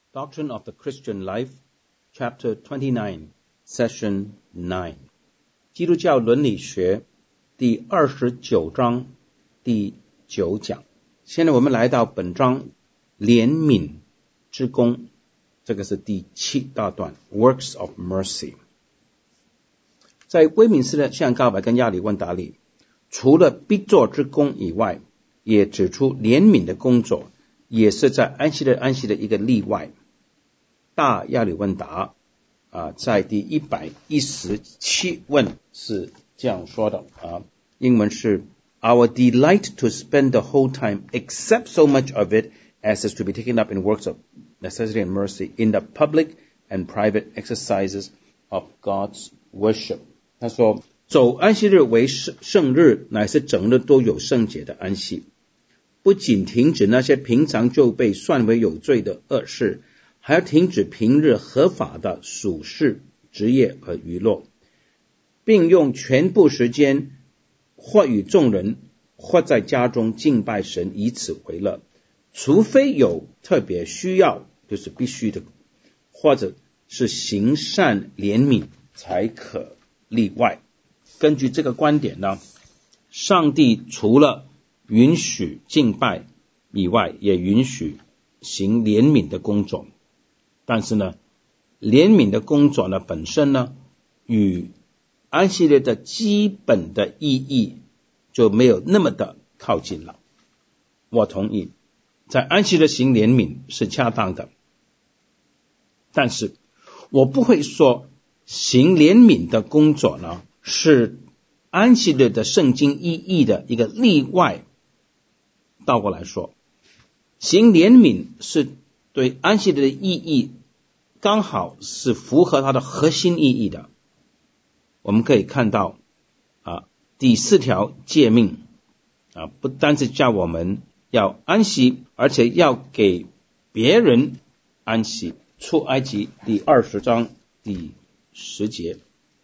Doctrine of the Christian Life, Chapter 29, Session 9. 基督教伦理学第29章第9讲。现在我们来到本章怜悯之功，这个是第7大段 Works of Mercy。在威敏斯特向告白跟亚里问答里，除了必作之功以外，也指出怜悯的工作也是在安息的一个例外。大亚里问答在第117问是这样说的英文是 Our delight to spend the whole time except so much of it as is to be taken up in works of necessity and mercy in the public and private exercises of God's worship。 他说走安息日为圣日，乃是整日都有圣洁的安息，不仅停止那些平常就被算为有罪的恶事，还要停止平日合法的属事、职业和娱乐，并用全部时间或与众人或在家中敬拜神，以此为乐，除非有特别需要，就是必须的，或者是行善怜悯才可例外。根据这个观点呢，上帝除了允许敬拜以外，也允许行怜悯的工作。但是呢，怜悯的工作呢本身呢，与安息日的基本的意义就没有那么的靠近了。我同意，在安息日行怜悯是恰当的，但是我不会说行怜悯的工作呢是安息日的圣经意义的一个例外。倒过来说，行怜悯是对安息日的意义刚好是符合它的核心意义的。我们可以看到第4条诫命不单是叫我们要安息，而且要给别人安息。出埃及第20章第10节，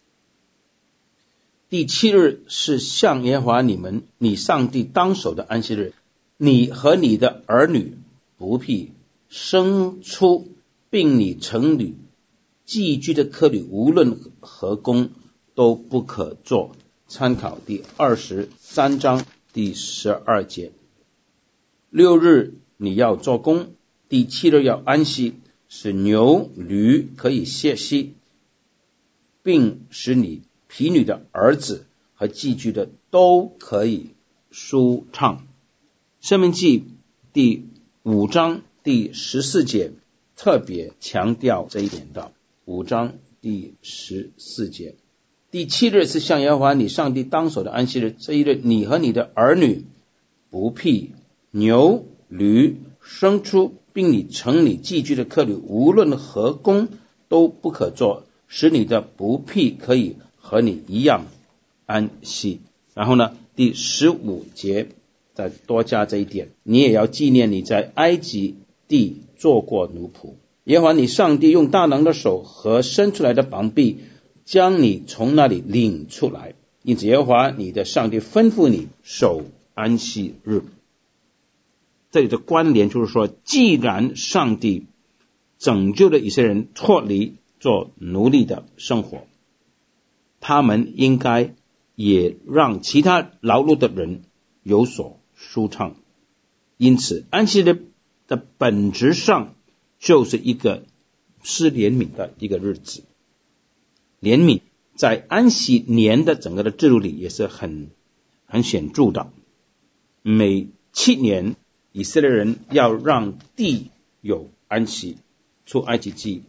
第7日是向耶和华你上帝当守的安息日，你和你的儿女、仆婢、牲畜，并你城里寄居的客旅，无论何工都不可做。参考第23章第12节。6日你要做工，第7日要安息，使牛驴可以歇息，并使你婢女的儿子和寄居的都可以舒畅。申命记第5章第14节特别强调这一点的。5章第14节，第7日是向耶和华你上帝当守的安息日，这一日你和你的儿女、仆婢、牛驴、牲畜，并你城里寄居的客旅，无论何工都不可做，使你的仆婢可以和你一样安息。然后呢，第15节再多加这一点，你也要纪念你在埃及地做过奴仆，耶和华你上帝用大能的手和伸出来的膀臂将你从那里领出来，因此耶和华你的上帝吩咐你守安息日。这里的关联就是说，既然上帝拯救了以色列人脱离做奴隶的生活，他们应该也让其他劳碌的人有所舒畅。因此安息日的本质上就是一个施怜悯的一个日子。怜悯在安息年的整个的制度里也是很显著的。每7年以色列人要让地有安息，出埃及记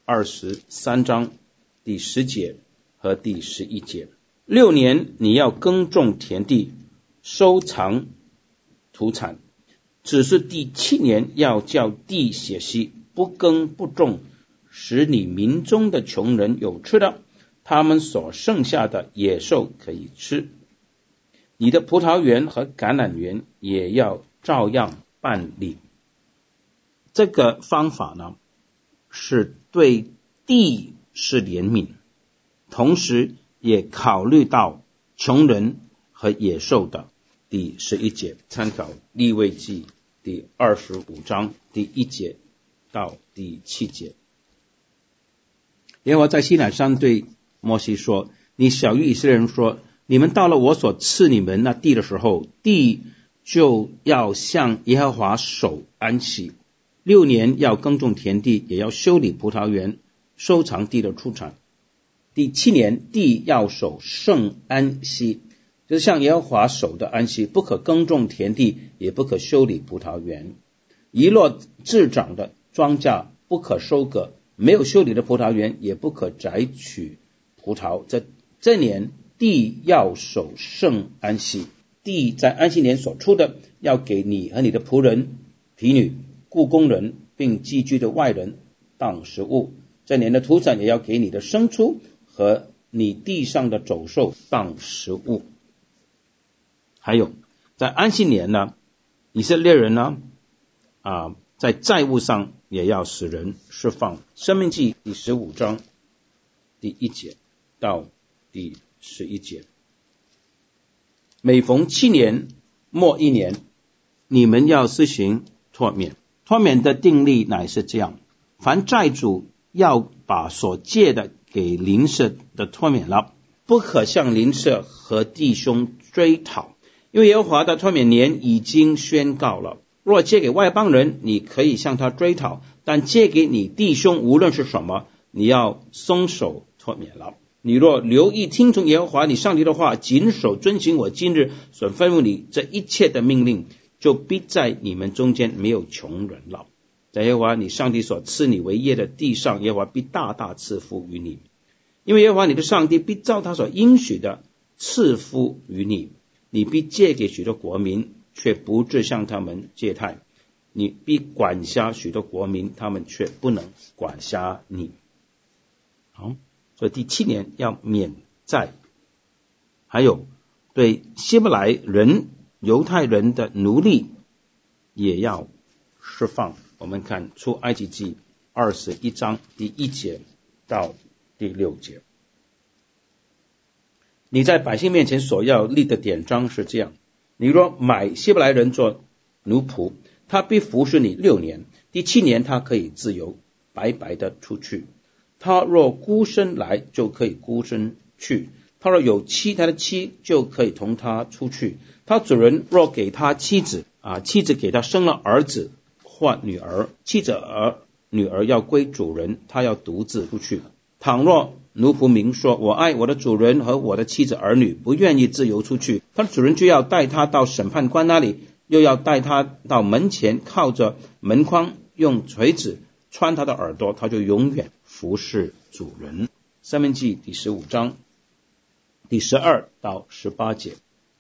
23章第10节和第11节。6年你要耕种田地，收藏土产，只是第7年要叫地歇息，不耕不种，使你民中的穷人有吃的，他们所剩下的野兽可以吃。你的葡萄园和橄榄园也要照样办理。这个方法呢，是对地是怜悯，同时也考虑到穷人和野兽的。第11节，参考利未记第25章第1节到第7节。耶和华在西乃山对摩西说，你小谕以色列人说，你们到了我所赐你们那地的时候，地就要向耶和华守安息，6年要耕种田地，也要修理葡萄园，收藏地的出产。第7年，地要守圣安息，就是向耶和华守的安息，不可耕种田地，也不可修理葡萄园。遗落自长的庄稼不可收割，没有修理的葡萄园也不可摘取葡萄。这年地要守圣安息，地在安息年所出的，要给你和你的仆人、婢女、雇工人并寄居的外人当食物。这年的土产也要给你的牲畜和你地上的走兽当食物。还有在安息年呢，以色列人呢在债务上也要使人释放。申命记第15章第1节到第11节。每逢7年末1年，你们要施行脱免。脱免的定例乃是这样：凡债主要把所借的给邻舍的脱免了，不可向邻舍和弟兄追讨，因为耶和华的脱免年已经宣告了。若借给外邦人，你可以向他追讨，但借给你弟兄无论是什么，你要松手脱免了。你若留意听从耶和华你上帝的话，谨守遵行我今日所吩咐你这一切的命令，就必在你们中间没有穷人了。在耶和华你上帝所赐你为业的地上，耶和华必大大赐福于你，因为耶和华你的上帝必照他所应许的赐福于你。你必借给许多国民，却不致向他们借贷；你必管辖许多国民，他们却不能管辖你。好，所以第7年要免债。还有对希伯来人、犹太人的奴隶也要释放。我们看出埃及记21章第1节到第6节。你在百姓面前所要立的典章是这样：你若买希伯来人做奴仆，他必服侍你6年，第7年他可以自由白白的出去。他若孤身来，就可以孤身去；他若有妻，他的妻就可以同他出去。他主人若给他妻子妻子给他生了儿子或女儿，妻子女儿要归主人，他要独自出去。倘若奴仆明说，我爱我的主人和我的妻子儿女，不愿意自由出去，他的主人就要带他到审判官那里，又要带他到门前，靠着门框用锤子穿他的耳朵，他就永远服侍主人。申命记第15章第12到18节。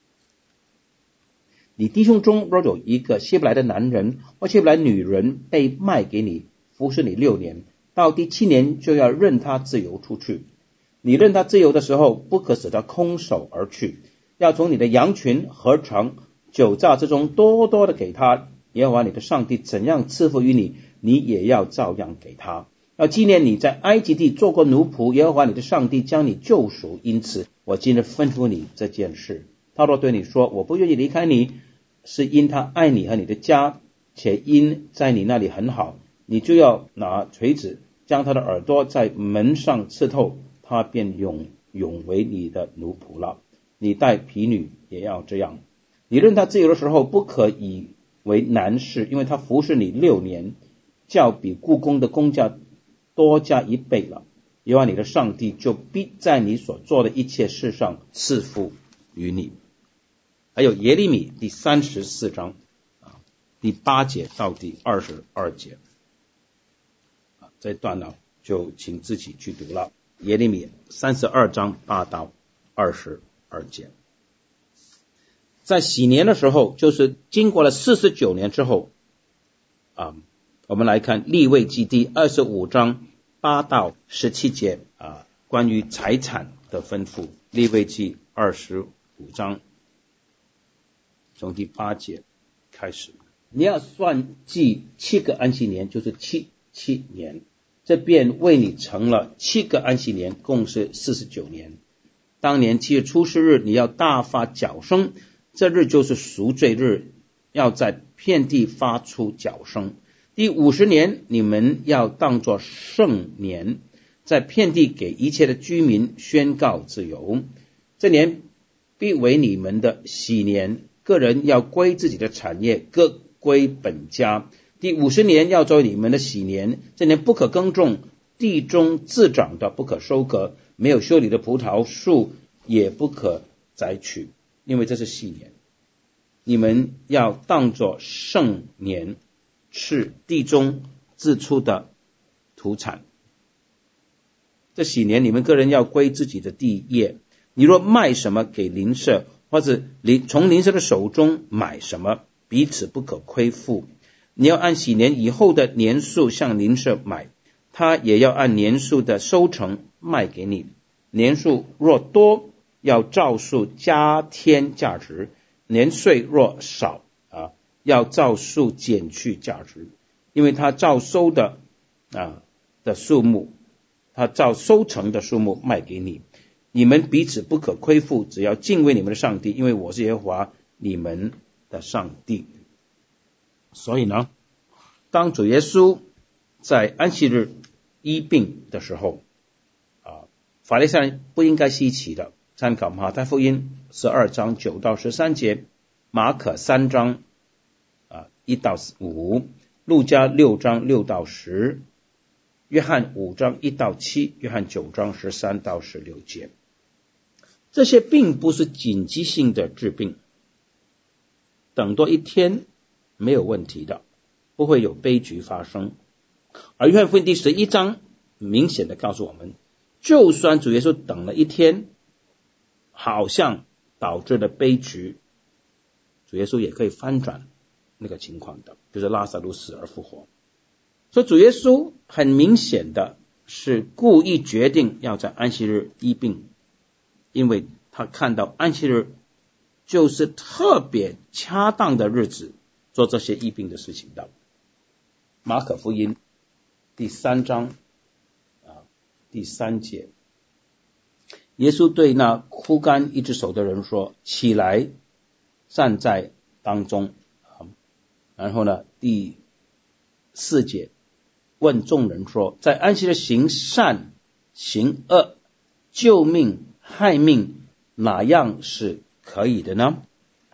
你弟兄中若有一个希伯来的男人或希伯来女人被卖给你，服侍你6年，到第7年就要任他自由出去。你任他自由的时候，不可使他空手而去，要从你的羊群、禾场、酒榨之中多多的给他。耶和华你的上帝怎样赐福于你，你也要照样给他。要纪念你在埃及地做过奴仆，耶和华你的上帝将你救赎，因此我今日吩咐你这件事。他若对你说，我不愿意离开你，是因他爱你和你的家，且因在你那里很好，你就要拿锤子将他的耳朵在门上刺透，他便永为你的奴仆了。你带婢女也要这样。你任他自由的时候，不可以为难事，因为他服侍你6年，较比雇工的工价多加1倍了。耶和华你的上帝就必在你所做的一切事上赐福于你。还有耶利米第34章第8节到第22节，这段呢就请自己去读了。耶利米32章8到22节。在禧年的时候，就是经过了49年之后我们来看利未记第25章8到17节关于财产的吩咐。利未记25章从第8节开始，你要算计7个安息年，就是7年，这便为你成了7个安息年，共是49年。当年7月初4日，你要大发角声，这日就是赎罪日，要在遍地发出角声。 第50年，你们要当作圣年，在遍地给一切的居民宣告自由。这年必为你们的喜年，个人要归自己的产业，各归本家。第50年要作为你们的喜年，这年不可耕种，地中自长的不可收割，没有修理的葡萄树也不可摘取，因为这是喜年。你们要当作圣年，是地中自出的土产。这喜年，你们个人要归自己的地业。你若卖什么给邻舍，或者从邻舍的手中买什么，彼此不可亏负。你要按喜年以后的年数向邻舍买，他也要按年数的收成卖给你。年数若多，要照数加添价值；年岁若少，要照数减去价值。因为他照收的数目，他照收成的数目卖给你。你们彼此不可亏负，只要敬畏你们的上帝，因为我是耶和华你们的上帝。所以呢，当主耶稣在安息日医病的时候，法利赛人不应该稀奇的。参考马太福音12章9到13节，马可3章1到5，路加6章6到10，约翰5章1到7，约翰9章13到16节。这些并不是紧急性的治病，等多一天没有问题的，不会有悲剧发生。而约翰福音第11章明显的告诉我们，就算主耶稣等了一天，好像导致了悲剧，主耶稣也可以翻转那个情况的，就是拉撒路死而复活。所以主耶稣很明显的是故意决定要在安息日医病，因为他看到安息日就是特别恰当的日子做这些医病的事情的。马可福音第3章第3节，耶稣对那枯干一只手的人说，起来站在当中。然后呢，第4节问众人说，在安息日行善行恶，救命害命，哪样是可以的呢？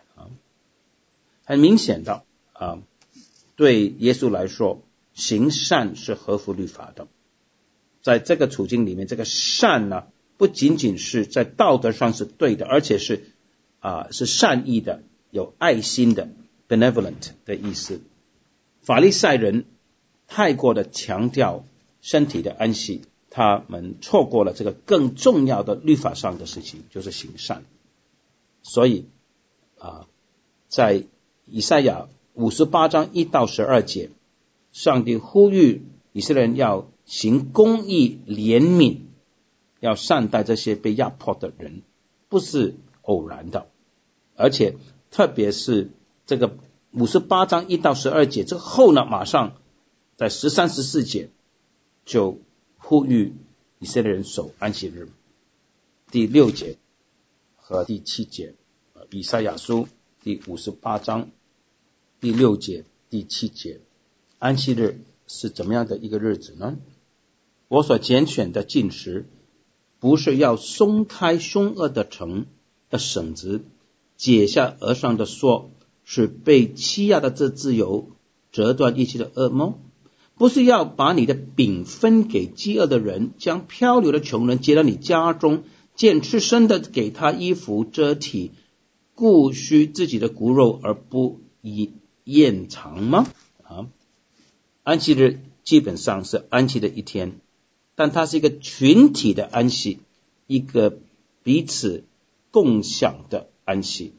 很明显的对耶稣来说，行善是合乎律法的。在这个处境里面，这个善呢，不仅仅是在道德上是对的，而且是善意的，有爱心的 benevolent 的意思。法利赛人太过的强调身体的安息，他们错过了这个更重要的律法上的事情，就是行善。所以在以赛亚58章1到12节，上帝呼吁以色列人要行公义怜悯，要善待这些被压迫的人，不是偶然的。而且特别是这个58章1到12节之后呢，马上在13、14节就呼吁以色列人守安息日。第6节和第7节，以赛亚书第58章第6节第7节，安息日是怎么样的一个日子呢？我所拣选的禁食，不是要松开凶恶的城的绳子，解下额上的锁，使被欺压的这自由，折断一切的恶梦，不是要把你的饼分给饥饿的人，将漂流的穷人接到你家中，见赤身的给他衣服遮体，顾须自己的骨肉而不掩藏吗？安息日基本上是安息的一天，但它是一个群体的安息，一个彼此共享的安息，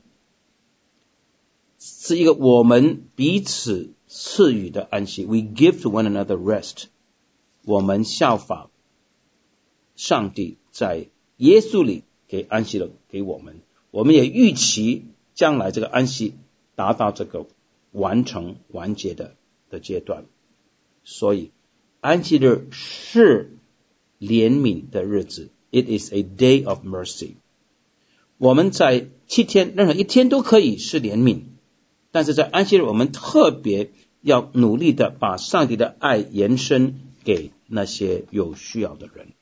是一个我们彼此赐予的安息。 We give to one another rest。 我们效法上帝在耶稣里给安息了给我们，我们也预期将来这个安息达到这个完成完结的阶段。所以安息日是怜悯的日子， It is a day of mercy。 我们在7天任何一天都可以是怜悯，但是在安息日我们特别要努力的把上帝的爱延伸给那些有需要的人。